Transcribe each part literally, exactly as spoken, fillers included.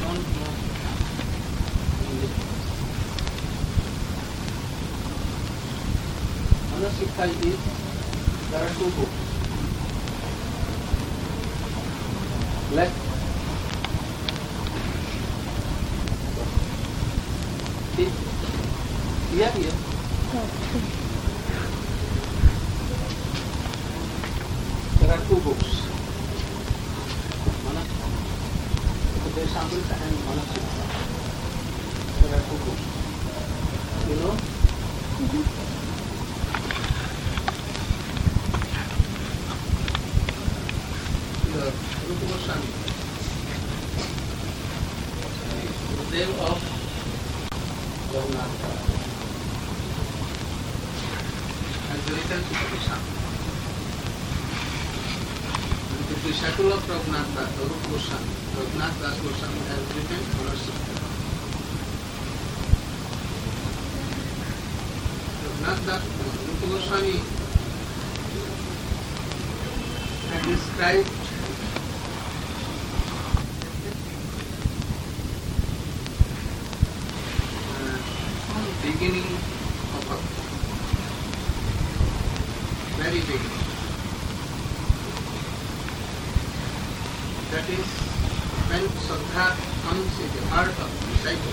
don't know English. Manasikkha is, there are two books. Left. Is here, here. There are two books. Desamrita and Manasikkha. There are two books. You know? Mm-hmm. The Rupa Goswami, Gurudev of Jagannath, has written Rupa Goswami. The disciple of Raghunath Das, Rupa Goswami, Raghunath Das Goswami has written Manasikkha. Raghunath Das, Rupa Goswami has described uh, beginning of a very beginning. That is, when Shraddha comes in the heart of the disciple,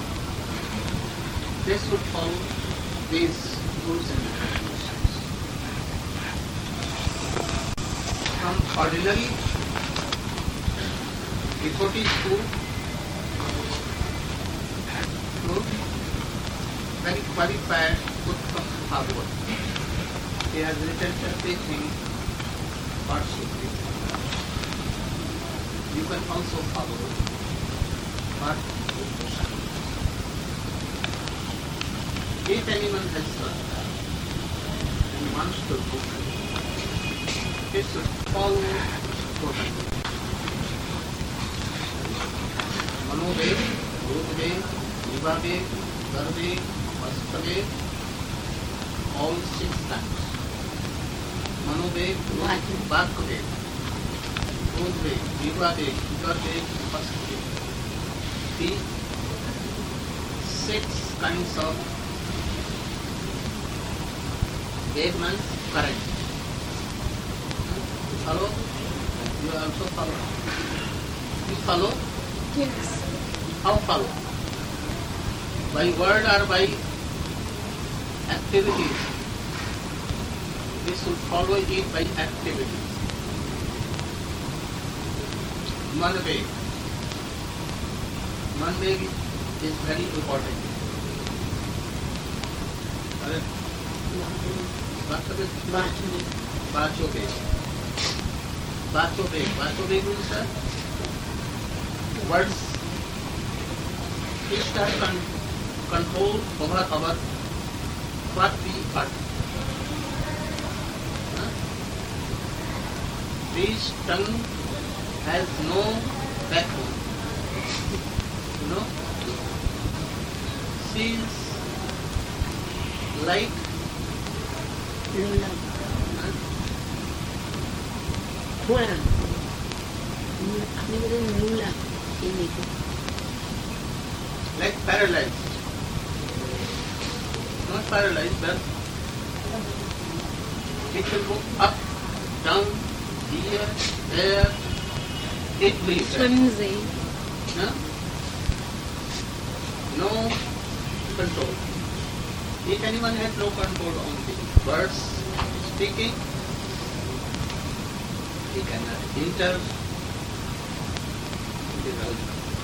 they should follow these rules and regulations. From ordinary devotee to very qualified Uttama Bhagavat. He has written everything what should be. You can also follow what Rupa Goswami. If anyone has Shraddha and wants to do it, he should follow totally. Manodeh, Budhdeh, Jivadeh, Garbeh, Vastaveh, all six times. Manodeh, Vakdeh, Budhdeh, Jivadeh, Garbeh, Vastaveh. The six kinds of Vedmans correct. You follow? You also follow. You follow? Yes. How follow? By word or by activities? We should follow it by activities. Manveg. Manveg is very important. Vachobeg. Vachobeg. Vachobeg means uh, words which are con- control over our what we utter. Huh? This tongue has no backbone. You know? She is like Lula. Juega. Libre de Lula. like paralyzed. Not paralyzed, but it will go up, down, here, there. It will Flimsy. No? No control. If anyone has no control on the words speaking, he cannot enter the world.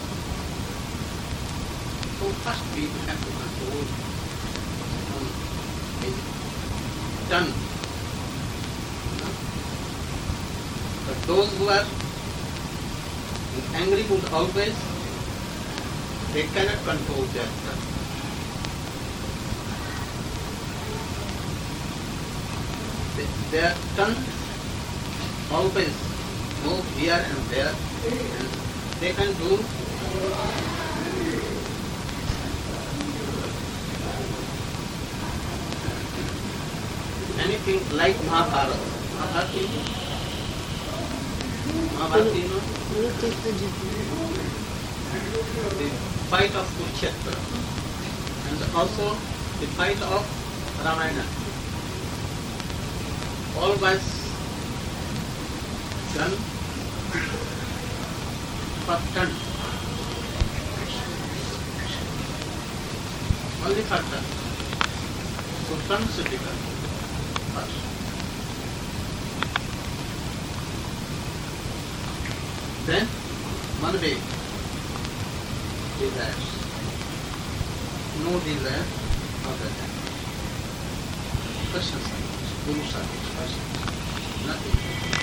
So first we have to control on the tongue. No? But those who are in angry mood always, they cannot control their tongue. Their tongue always move here and there, and they can do anything like Mahabharata. Mahabharata, you know? Mahabharata, you know? the fight of Kurukshetra and also the fight of Ramayana. All was done for turn. Only for turn. So turn should be done first. Then one way desires. No desire other than Krishna service, Guru service, person, nothing.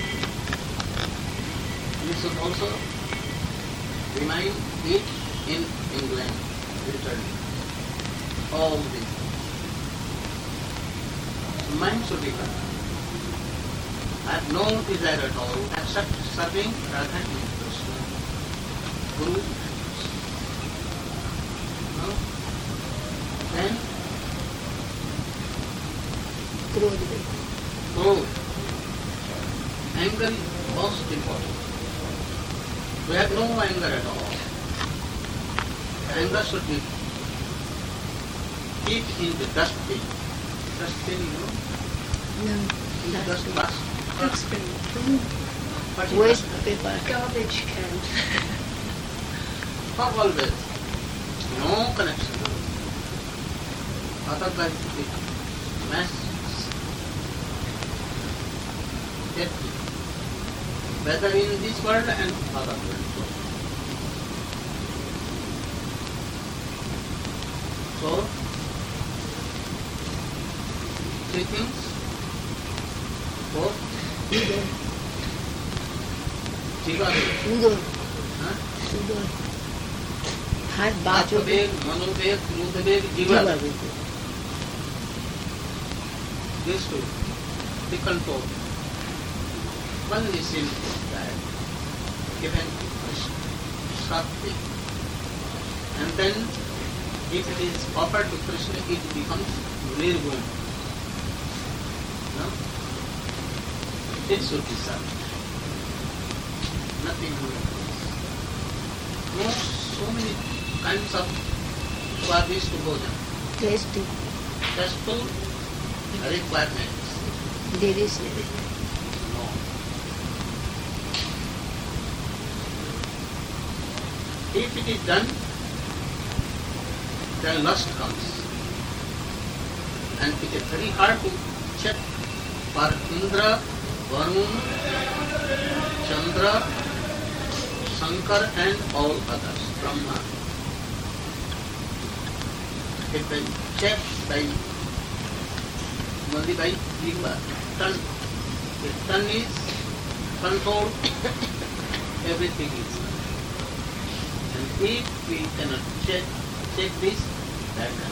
We should also remind it in England, literally. All these. So mind should be clear. I have no desire at all except serving Radha and Krishna, Guru. No? Then क्रोध Growth. Anger is most important. We have no anger at all. Anger should be keep in the dustbin. Dustbin, you know? No, In the dust basket. Dustbin. What is waste dustbin? paper. Garbage can. For always. No connection. Otherwise it mess. Empty. Whether in this world and other world. So, three things. Four. Udon, Jiva udon, huh? udon. हाथ बाजू पे Atmaved, Manobed, Krudabed, Jiva. जीवा बिल्कुल These two. The control. One is simple that given Shakti. And then if it is offered to Krishna, it becomes Nirgun. No? It should be served. Nothing more. No, so many kinds of swadist bhojan. tasty, Tasteful requirements. delicious. No. If it is done, then lust comes. And it is very hard to check for Indra, Varun, Chandra, Shankar and all others, Brahma. If they check by only by Jiva, turn, the turn is controlled, everything is done. And if we cannot check, check this, that can.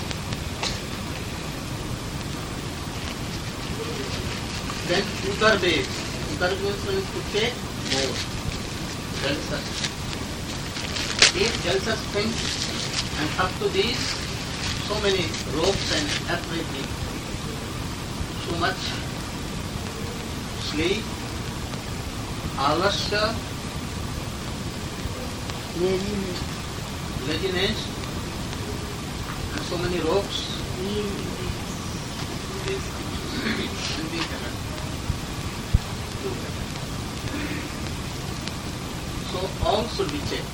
Then Udardev. Udardev means to check more. Jalsas. If Jalsas things and up to these, so many ropes and everything, so much sleep, alasya, Laziness, laziness, and so many ropes, easiness. this and we cannot do that. So all should be checked.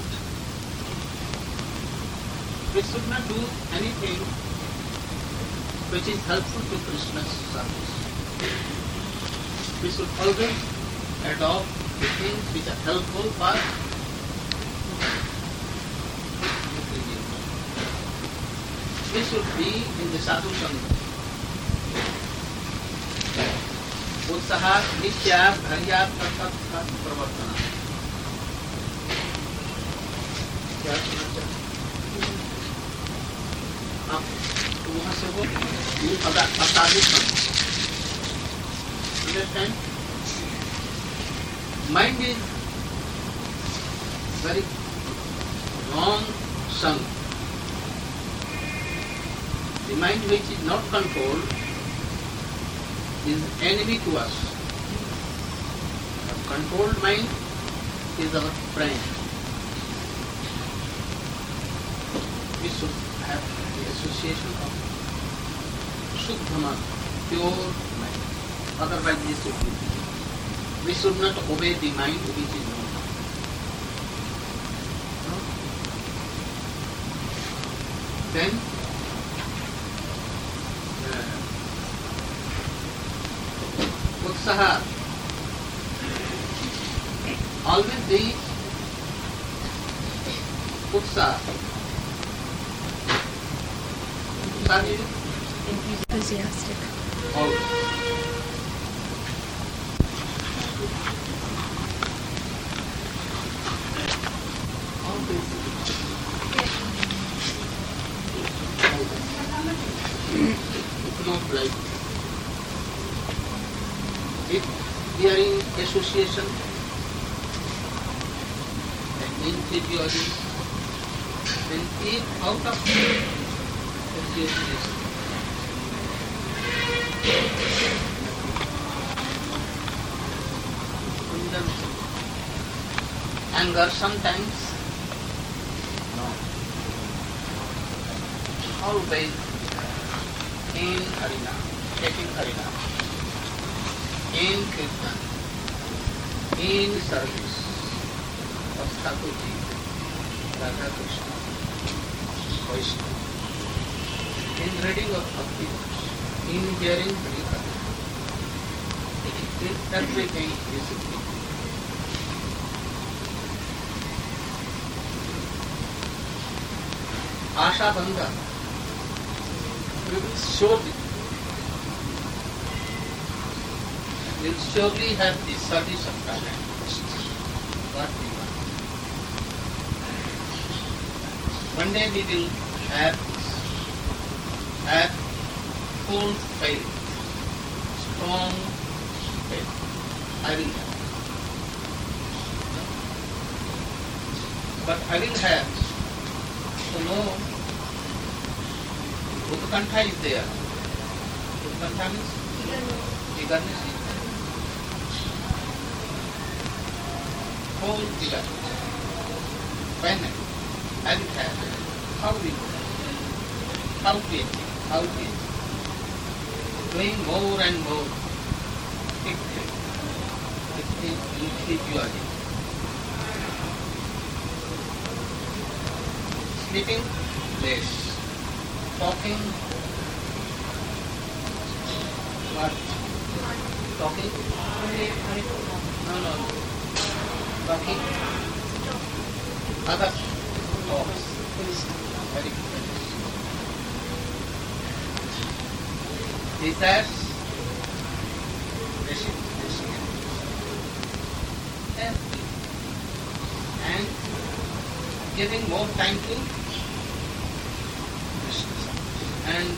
We should not do anything which is helpful to Krishna's service. We should always adopt the things which are helpful for we should be in the sadhu sangha. उत्साह नित्या भर्या प्रवर्तना. क्या सुना चाहिए? आप वहाँ से वो असाधित understand? Mind is very wrong sung. The mind which is not controlled is enemy to us. A controlled mind is our friend. we should have the association of Shuddha man, pure mind. Otherwise we should be. We should not obey the mind which is not. No? Then uh, Utsaha. Always the Utsaha. Utsaha is Enthusiastic. always. Always. It's not like if we are in association, that means physiology, then if out of association, anger sometimes, no. Always in Harina, taking Harina, in Kirtan, in service of Thakurji, Radha Krishna, Vaishnava, in reading of Bhakti books, in hearing Harikatha. Everything is good. Asha Bandha, we will surely, we will surely have the service of talent. What we want. One day we will have, have full faith, strong faith. I will have. But I will have to know Utkantha is there. Utkantha means eagerness is there. Whole eagerness. Finally, I will have how we do, how to achieve, how to achieve. Doing more and more. It is individuality. Sleeping less. Talking what? Talking? No, no, no. Talking other talks. Very good. Desires, wishing, wishing, everything. And giving more time to and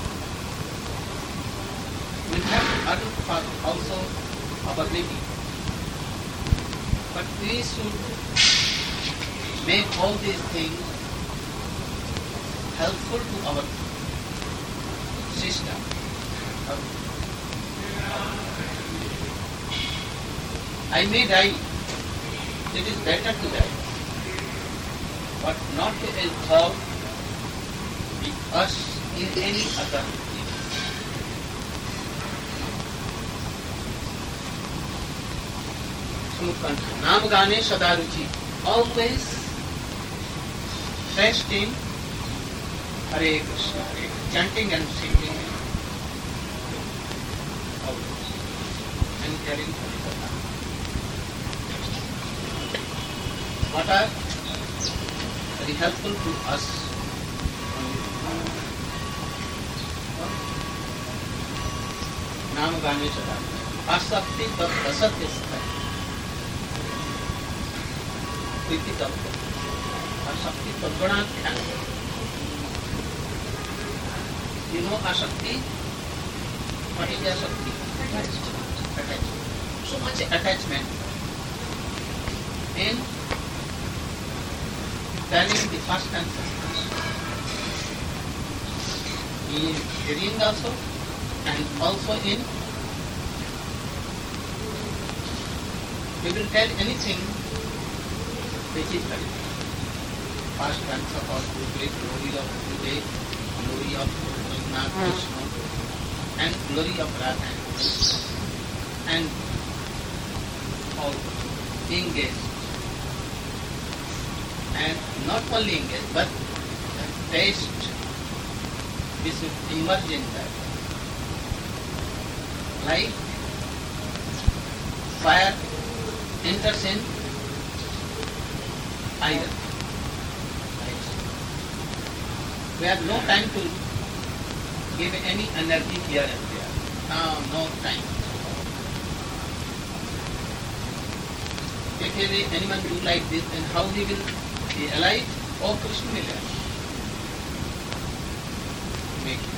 we have other part also our living. But we should make all these things helpful to our system. I may die. It is better to die, but not to involve us in any other thing. Sumukanta. Naam Gane Sada Ruchi. Always rest in Hare Krishna, Hare Krishna, chanting and singing. Always. And hearing Harikatha. What are very helpful to us? नाम गाने चला आसक्ति पर असत्य स्थान प्रीति तत्व आसक्ति पर गणाख्यान you know आसक्ति what is आसक्ति attachment so much attachment in telling the first and second in hearing also and also in we will tell anything which is right. pastimes of our Guru, glory of Guru, glory of Krishna, Krishna, and glory of Radha, and all engaged. And not only engaged, but taste. We should immerse in that. Like fire enters in iron. We have no time to give any energy here and there. Now, no time. If any anyone do like this, then how he will be alive? Oh, Krishna will alive. Make it.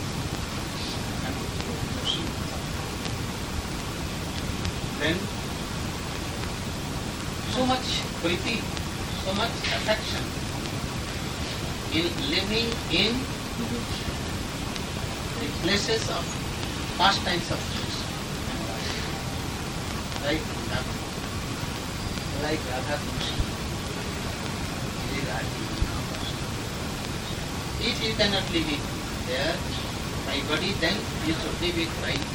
Then, so much priti, so much affection in living in the places of pastimes of Krishna. Like Radha, like Radha Krishna. If you cannot live it there, by body, then you should live it right.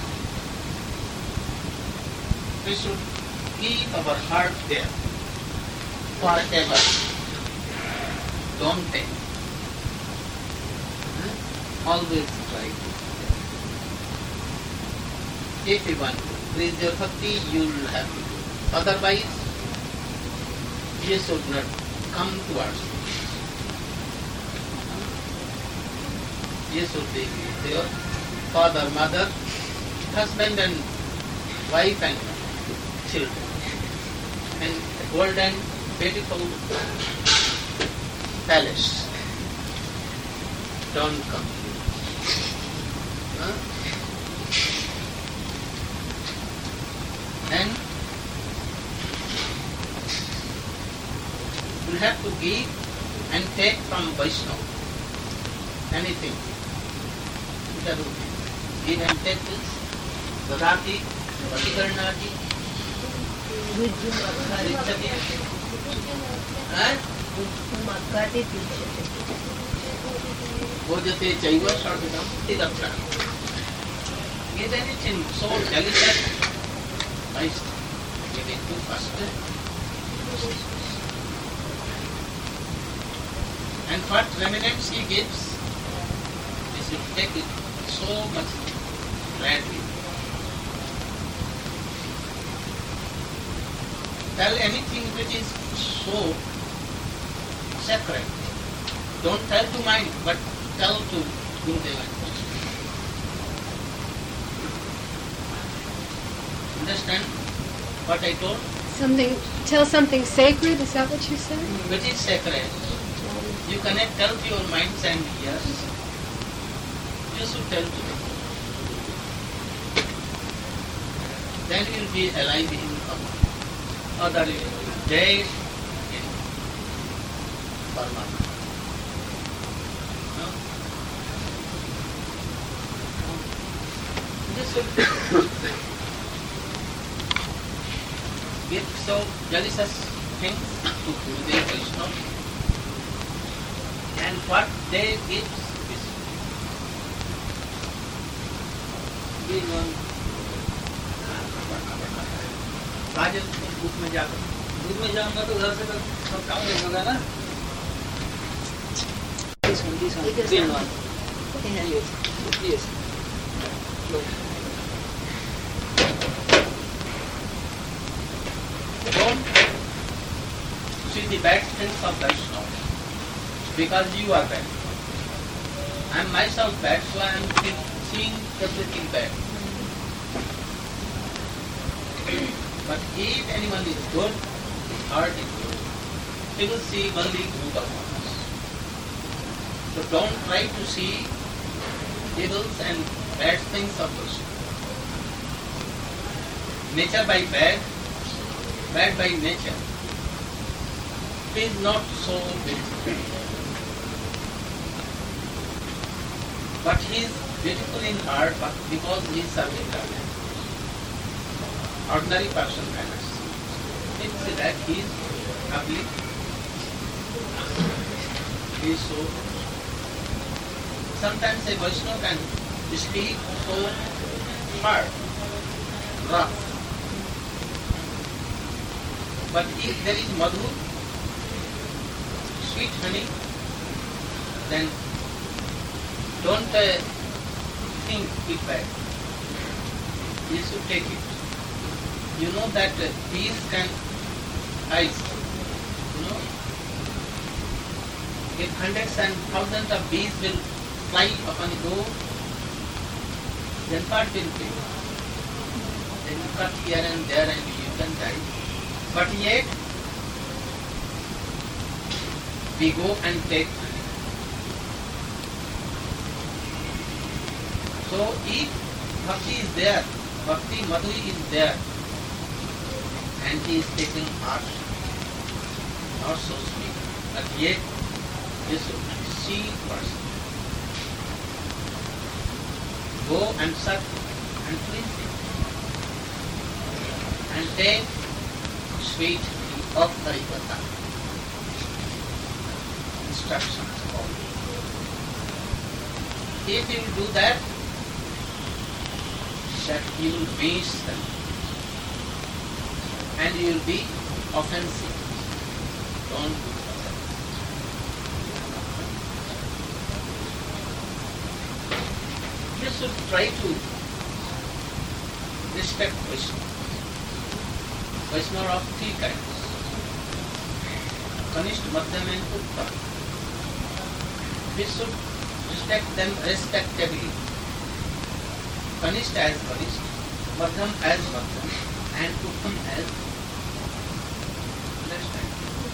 We should keep our heart there forever. Don't take. Hmm? Always right. If you want to increase your bhakti, you will have to do. Otherwise, you should not come towards. You should be with your father, mother, husband and wife and children. And a golden, beautiful palace. Don't come here. Huh? And you have to give and take from Vaishnava. Anything. Give and take this. Sadati, Vatikarnati, Bhojate Chaiva Sarvadam Tidapra. Give anything so delicate, nice. Give it to first. And what remnants he gives, we should take it so much gladly. Tell anything which is so sacred. Don't tell to mind, but tell to Gurudeva. Understand what I told? Something, tell something sacred, is that what you said? Which is sacred. You cannot tell to your minds and ears. You should tell to them. Then you will be alive in other days in Paramatma. No? This will give so delicious things to Gurudev Vaishnava. And what they give is being on काजल दूध में जाकर दूध में जाऊंगा तो घर से तो सब काम नहीं होगा ना Don't see the bad things of Vaishnava because you are bad. I am myself bad, so I am seeing everything bad. But if anyone is good, his heart is good, he will see only good upon us. So don't try to see evils and bad things of us. Nature by bad, bad by nature. He is not so beautiful. But he is beautiful in heart but because he is serving God. Ordinary person cannot see. It is that he is ugly. be so. Sometimes a Vaishnava can speak so hard, rough. But if there is madhu, sweet honey, then don't uh, think it bad. You should take it. You know that uh, bees can ice. You know, if hundreds and thousands of bees will fly upon you, then what will be? They will cut here and there and you can die. But yet, we go and take honey. So if bhakti is there, bhakti madhu is there, and he is taking art, not so sweet, but yet you should see first. Go and serve and please him, and take sweet of Harikatha. Instructions all. If you will do that, that you will miss them. And you will be offensive. Don't do that. You should try to respect Vaishnava. Vaishnava of three kinds. Kanishta, Madhyam and Uttam. We should respect them respectively. Kanishta as Kanishta, Madhyam as Madhyam, and Uttam as understand.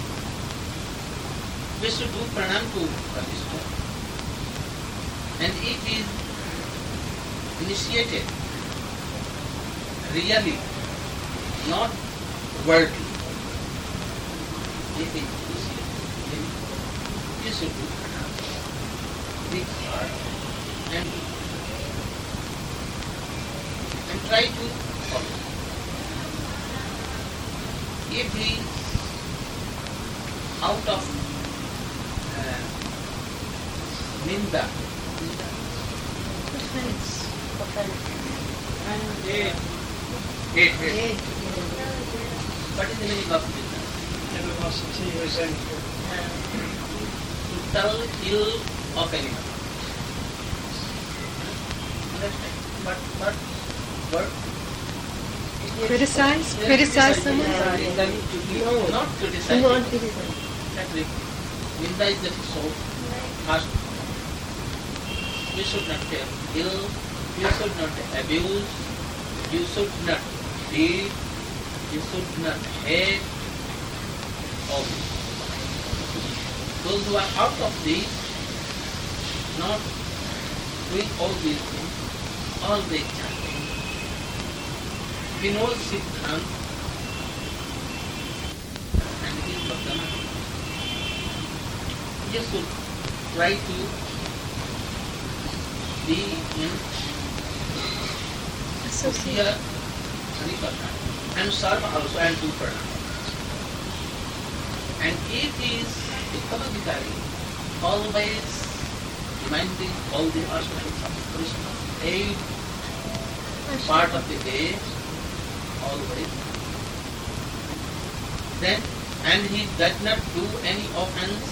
We should do pranam to Kanishta. And if he is initiated, really, not worldly, if he is initiated, you should do pranam with heart and and try to follow. If he is out of uh, ninda, ninda, Offense. Offense. hate, hate, hate. Hate. What is the meaning of ninda? Never was to see resentful. To tell ill of anyone. Understand? But, but, but Criticize? Criticize someone? No, not criticize. Not criticize. Exactly. Ninda is the so harsh. You should not tell ill, you should not abuse, you should not beat, you should not hate. All this. Those who are out of these, not doing all these things, all they chanting. Vinod Siddhant and his Bhakti. You should try to be in Sukhya Harikatha and serve also and do pranam. And if he is Uttamabhikari, always reminding all the aspects of Krishna, eight part of the day, always. Then, and he does not do any offense,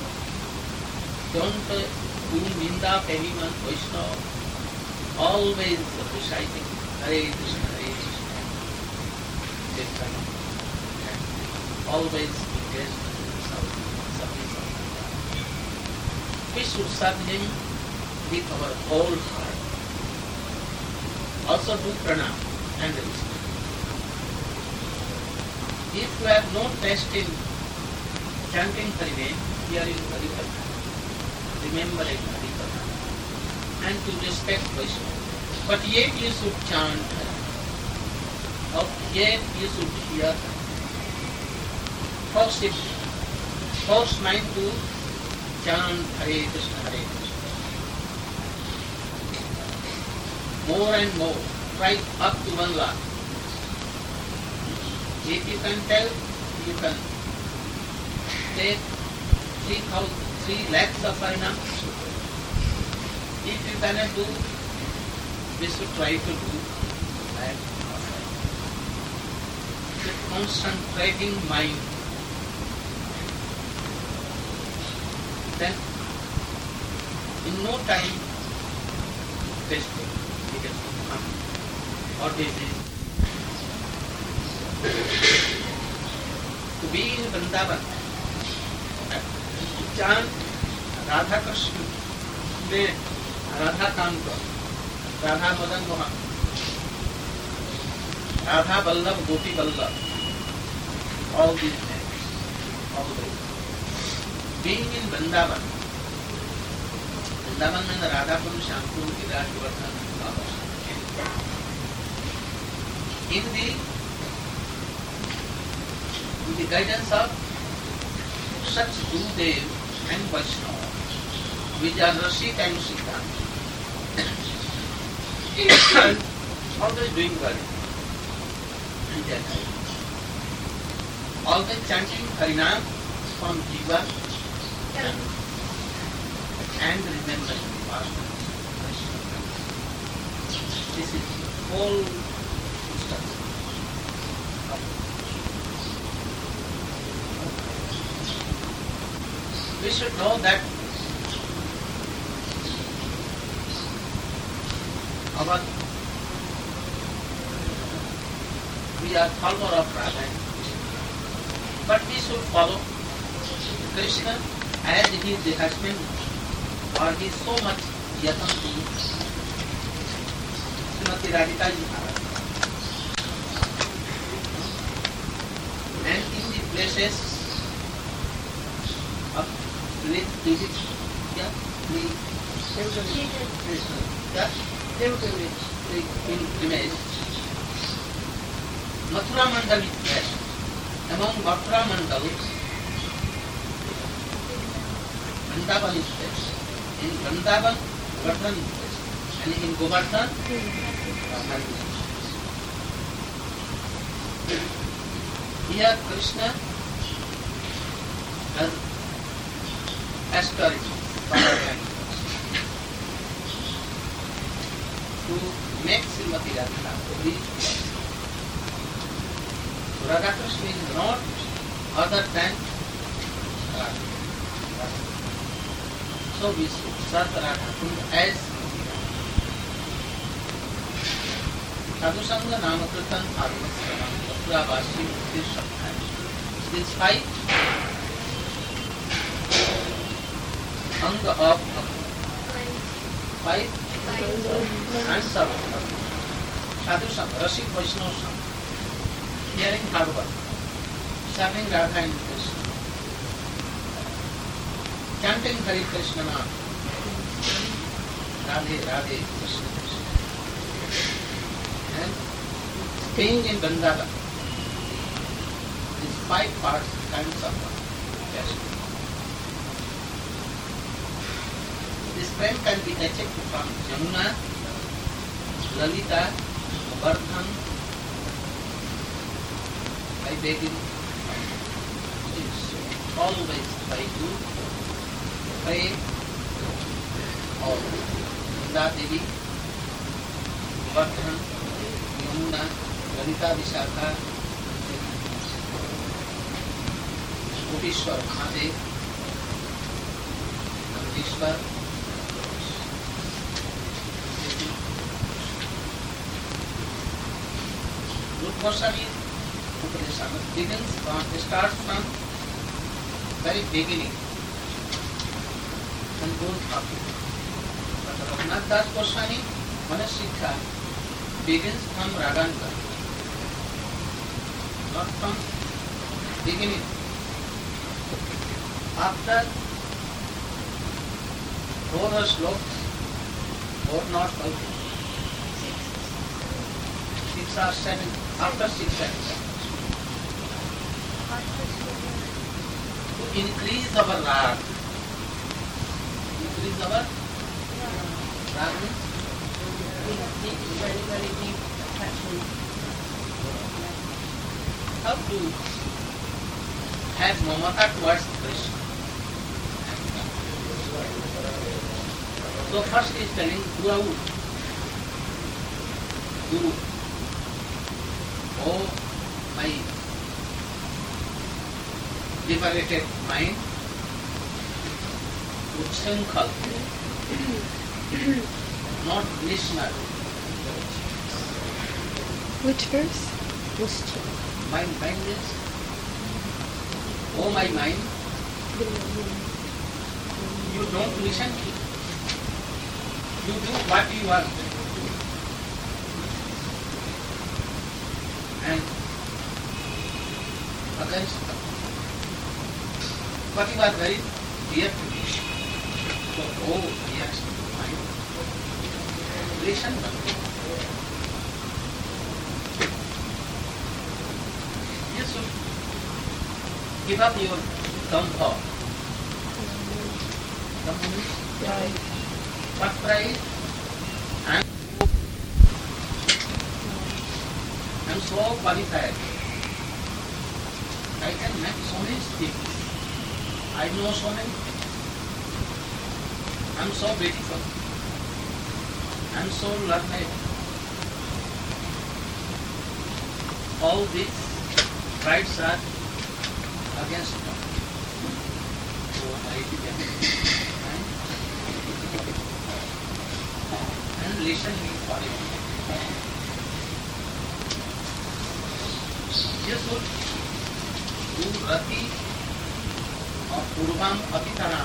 don't uh, do ninda of anyone, Vaishnava, always reciting Hare Krishna, Hare Krishna, Kirtan, and always engaged in service of God. We should serve him with our whole heart. Also do pranam and respect. If you have no taste in chanting Hari name, hearing Hari Katha, remembering Hari Katha, and to respect Vaishnava, but yet you should chant Hari, or yet you should hear Hari. Force it, force mind to chant Hare Krishna, Hare Krishna. More and more, try up to one lakh. If you can tell, you can take three thousand, three lakhs of harinam. If you cannot do, we should try to do that. The concentrating mind. Then, in no time, test begins to come. Or disease. To be in Vrindavan, to chant Radha Krishna, में Radha Kanka, Radha Madan Mohan, Radha Vallabh, Gopi Vallabh, all these names, all those. Being in Vrindavan, Vrindavan means Radhapur, Shampur, Virat, Govardhan, in the with the guidance of such Gurudev and Vaishnava, which are Rasik and Siddhant, and always doing well in their life. Always chanting Harinam from Jiva and remembering the past. This is whole instruction. We should know that our we are follower of Radha, but we should follow Krishna as he has been, or he is so much yatan to Srimati Radhika ji Maharaj. And in the places of with visit, yeah, we yeah, image. Mathura Mandal is there. Among Mathura Mandal, Vrindavan is there. In Vrindavan, Govardhan is there. And in Govardhan, Radha is there. Here Krishna has asked to make Srimati Radhika to reach place. Radha Krishna is not other than Radha. So we should serve Radha as Sadhu Sangha Namakirtan Adhivasranam Mathura Vasi Mukti Sabdhan. These five Anga of five hands of Sadhu Sangha, Rasik Vaishnava Sangha, hearing Bhagavad, serving Radha and Krishna, chanting Hare Krishna Nam, Radhe Radhe Krishna Krishna, and staying in Vrindavan. These five parts, kinds of yes. This prem can be achieved from Jamuna, Lalita, Govardhan, by begging, always try to pray all Vrinda Devi, Govardhan, Yamuna, Lalita Vishakha, Koteshwar Mahadev, Nandeshwar, Rupa Goswami Upanishad begins from, starts from very beginning and goes up. But Raghunath Das Goswami Manashikha begins from Raganga, not from beginning. After four slokas, four not five, six or seven, after six and seven. To increase our rag, increase our rag means Deep, very, very deep attachment. how to have mamata towards Krishna. So first he is telling Guru. Guru. Oh my liberated mind, Uchsankhal, not listener. Which verse? Mind, mind means, oh my mind, you don't listen. You do what you want. And against them. But you are very dear to me. So, oh yes, mind. Listen to me. You should give up your dumb thought. Dumb means pride. What pride? I'm, I'm so qualified. I can make so many things. I know so many things. I'm so beautiful. I'm so learned. All these prides are against God. So I began and, and listen me for it. You should do rati or purvam atitanam.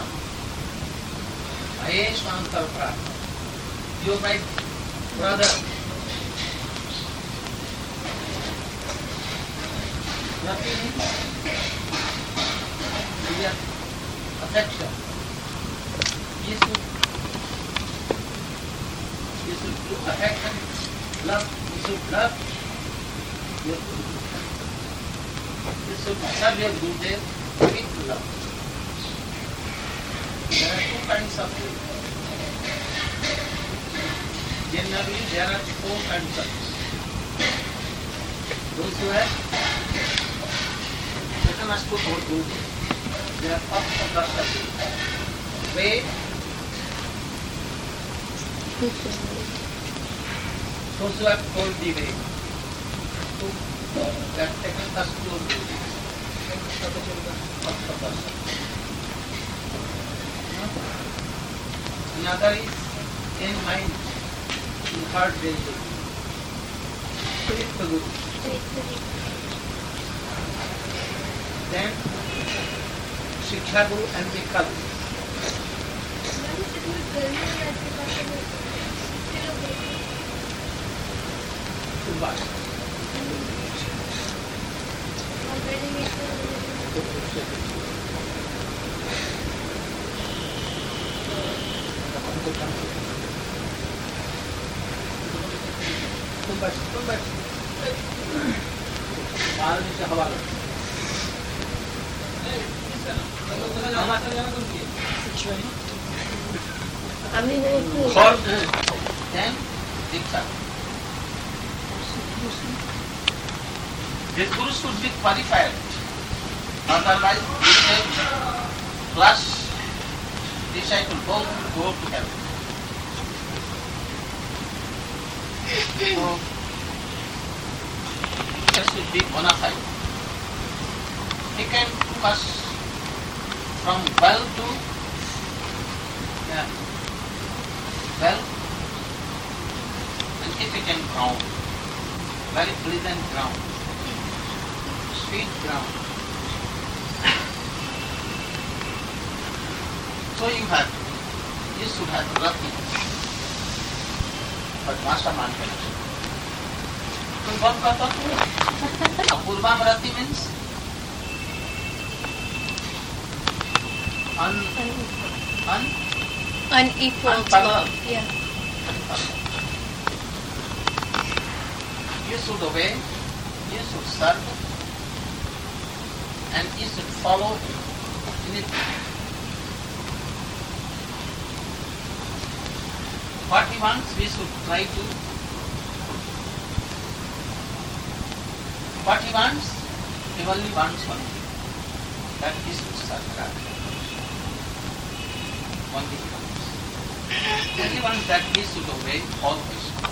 Aye swantar prartha. You are my brother. Rati means real affection. You should, you should do affection, love. You should love your Guru. You should serve your Gurudev with love. There are two kinds of people. Generally, there are four kinds of people. Those who have taken us to our Gurudev, they are up of the circle. Way, those who have told the way, who have taken us to our Gurudev, up of the circle. Another is in mind, in heart daily. Spirit to Guru. Then Shiksha Guru and Dikha Guru. Subhas. Subhas. Subhas. बाल में से हवा लो। और then Diksha. This Guru should be qualified. Otherwise, plus disciple both go to heaven. So, should be bona fide. He can pass from well to yeah, well and if he can ground, very pleasant ground, sweet ground. So you have, you should have rati, but master man cannot. Purvam kata? Purvam rati means un, un, Unequal to love. Yeah. You should obey, you should serve, and you should follow in it. What he wants, we should try to. What he wants, he only wants one thing. That is to serve God. Only he wants. Anyone that he should obey all Vaishnavas,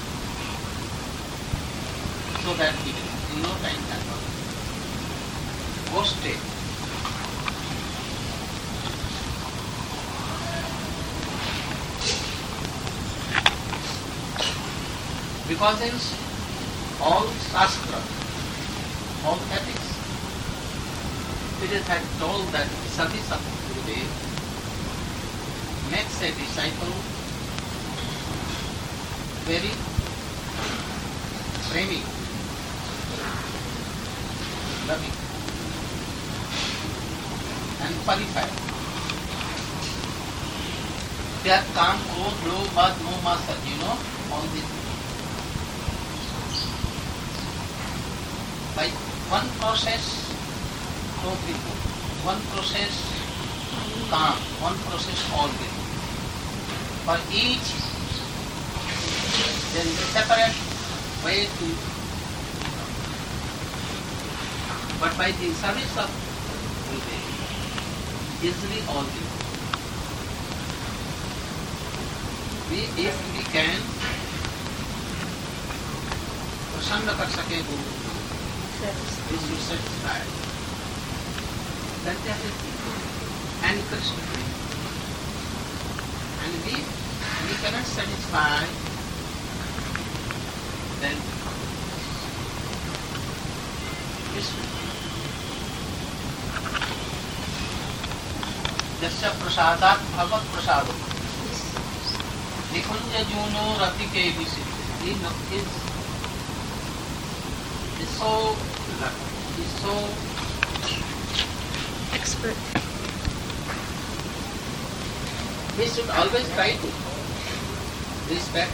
so that he will in no time can go straight. Because in all Shastra, all ethics, it is had told that Sati Sati Gurudev makes a disciple very premi, loving, and qualified. There come, clothes, low, but no master, you know, all these. By one process, two people, one process, calm, one process, all will. For each, there is a separate way to, but by the service of Gurudev, easily all will. We, if we can, प्रसन्न कर सके गुरु, this will satisfy. Then that is and Krishna. And we, we cannot satisfy, then Krishna. Jasya prasadat bhavat prasado. Nikunja juno rati ke visi. Is so is so expert. We should always try to respect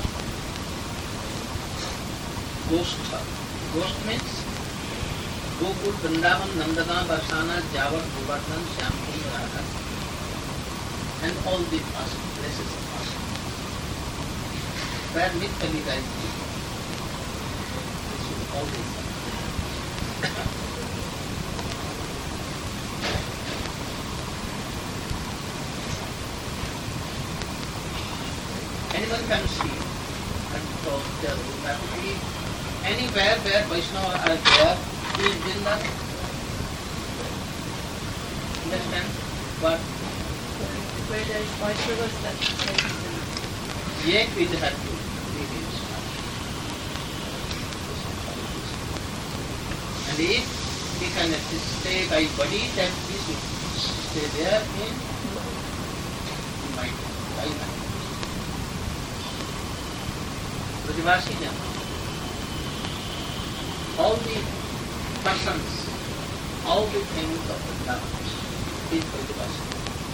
Goshtha. Gosht means Gokul, Vrindavan, Nandana, Barsana, Javat, Govardhan, Shyamkund, Radha, and all the past places of past. Where Nityalila is given. We should always anyone can see and so there will have to be anywhere where Vaishnava are there, he is in the understand what Where there's Vaishnavas, that's the same. yet we have to be this. And if we can stay by body, then we should stay there in mind, by mind. Brajavasi Jana, all the persons, all the things of the Vrindavan is Brajavasi.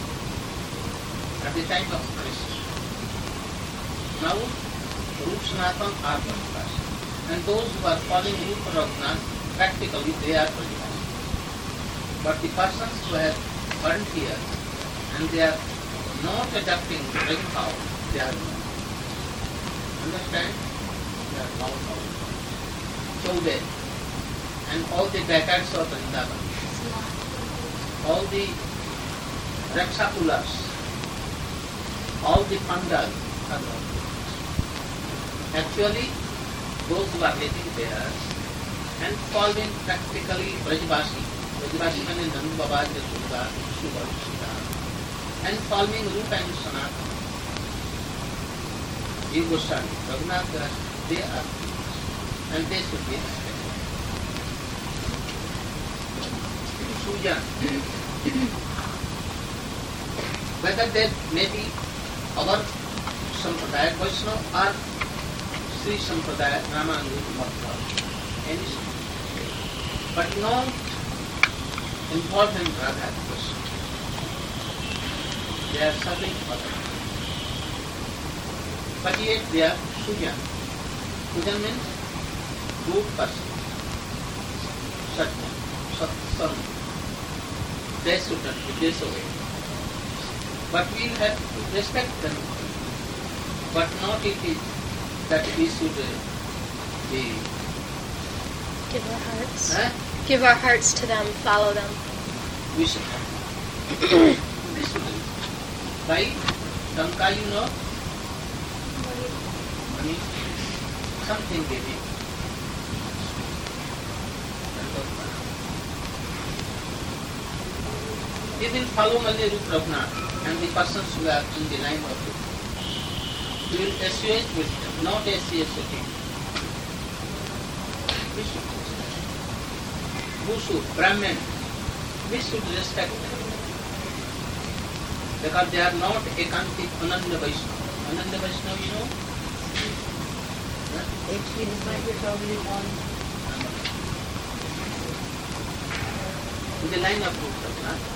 At the time of Krishna. Now, Rup Sanatan are Brajavasi. And those who are following Rupa Raghunath, practically they are Brajavasi. But the persons who have burnt here and they are not adapting Brajavasi, they are not. Understand? They are not out. So they, and all the backers of Vrindavan, all the Raksakulas, all the Pandals are not. Actually, those who are living there and following practically Brajavasi, Brajavasi means Nandu Baba, Yashoda, Shubha, Sita, and following Rupa and Sanatana. Jiva Goswami, Raghunath Das, they are, and they should be respected. Sujan, whether they may be our Sampradaya Vaishnava or Sri Sampradaya Ramanuja Madhva, any but not involved in Radha Krishna. They are serving others. But yet they are Sujan. Sujan means good person. Satya, Satsam. They should not be disobeyed. But we have to respect them. But not it is that we should uh, be... Give our hearts. Huh? Give our hearts to them, follow them. We should have. We should. By Tanka, you know? Money. Something giving. He will follow Malli Rup Raghunath and the persons who are in the line of it. He will assuage with them, not associating. We should respect. Who should? Brahmin. We should respect them. Because they are not Ekantik Ananda Vaishnava. Ananda Vaishnava, you know? Actually, the site is only one. In the line of Rup Raghunath.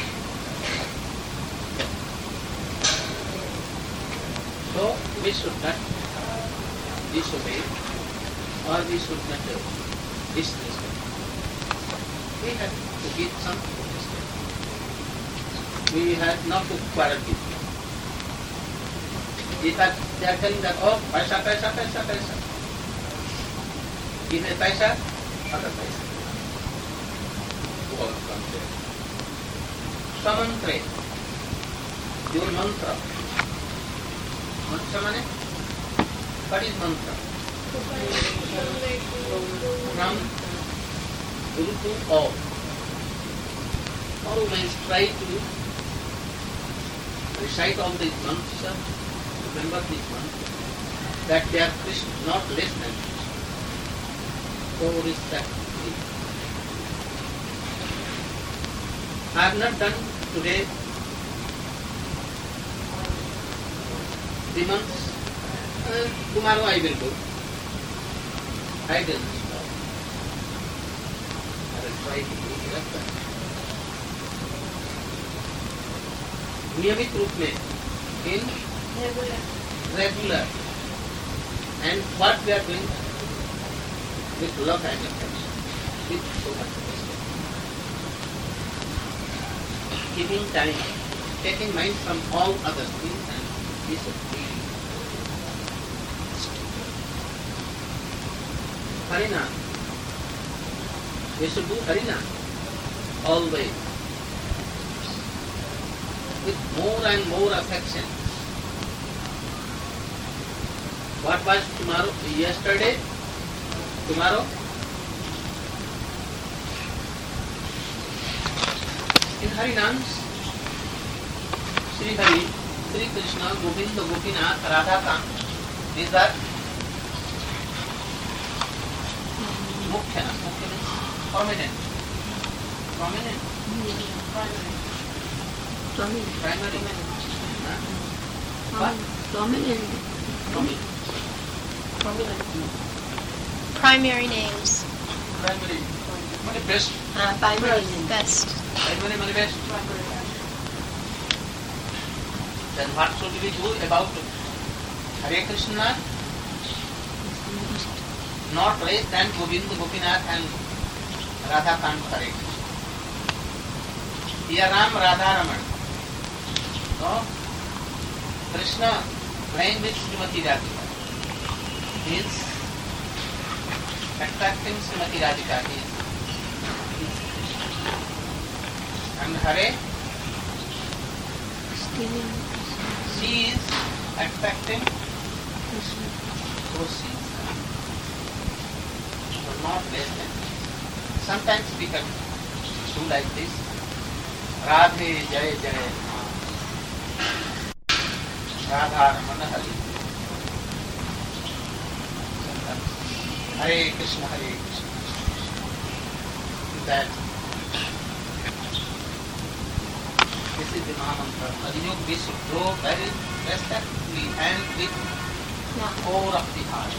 So we should not disobey or we should not disrespect. We have to give some respect. We have not to quarrel with them. If they are telling that, oh, paisa, paisa, paisa, paisa. Give a paisa, other paisa. All come there. Samantre, your mantra. Mantra means? What is mantra? From Guru to all. Always try to recite all these mantras, remember these mantras, that they are Krishna, not less than Krishna. So respect it. I have not done today the months. Uh, tomorrow I will do. I will stop. I will try to do that. नियमित रूप में in regular and what we are doing with love and affection, with so much respect. Giving time, taking mind from all other things and disappearing. Harina. We should do Harina always with more and more affection. What was tomorrow? Yesterday? Tomorrow? In Harinams, Sri Hari, Sri Krishna, Govinda, Gopinath, Radha Kant, these are Mukhya, Mukhya means prominent. Prominent? Primary. Primary. Huh? What? Prominent. Prominent. Prominent. Primary names. Primary. What is best? Uh, primary best. Primary means best. Primary. Then what should we do about Hare Krishna? Not less than Govinda, Gopinath and Radha Kant Hare Krishna. Here Ram, Radha Raman. So, Krishna playing with Srimati Radhika. He is attracting Srimati Radhika. He is, he is Krishna. And Hare, she is attracting Krishna. So she is not less than. Sometimes we can do like this. Radhe Jai Jai Radha Ramana Hari. Sometimes Hare Krishna Hare Krishna. That this is the Mahamantra. Adiyog we should grow very respectfully and with core of the heart.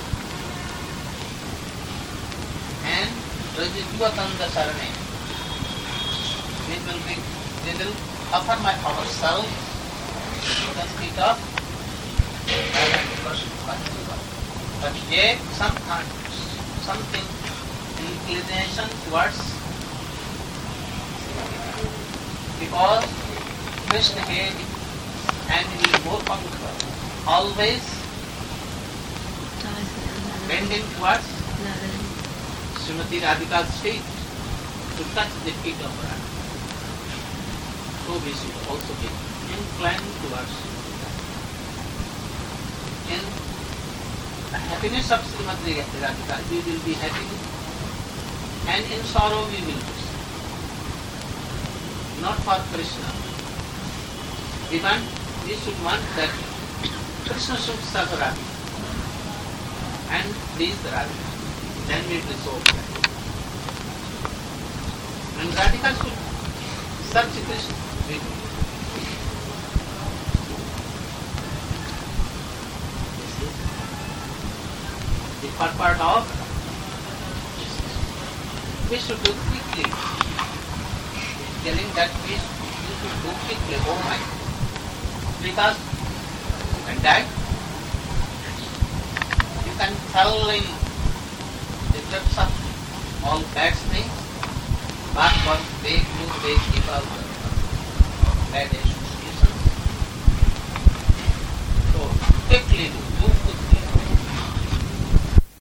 And Rajitvatanda Sarane. We will be, we will offer my ourselves to the feet of but yet some something inclination towards because Krishna head and he is more popular. Always bending towards Srimati Radhika's feet to touch the feet of Radha. So we should also be inclined towards that. in the happiness of Srimati Radhika, we will be happy, and in sorrow we will be. Not for Krishna. We want, we should want that Krishna should serve Radhika and please Radhika. Then we will be so happy. And Radhika should serve Krishna. We will. The purport of we should do quickly. Telling that we you should do quickly, oh my. Because and that you can thoroughly the depths of all bad things, but what they do, they keep out the bad associations. So quickly do.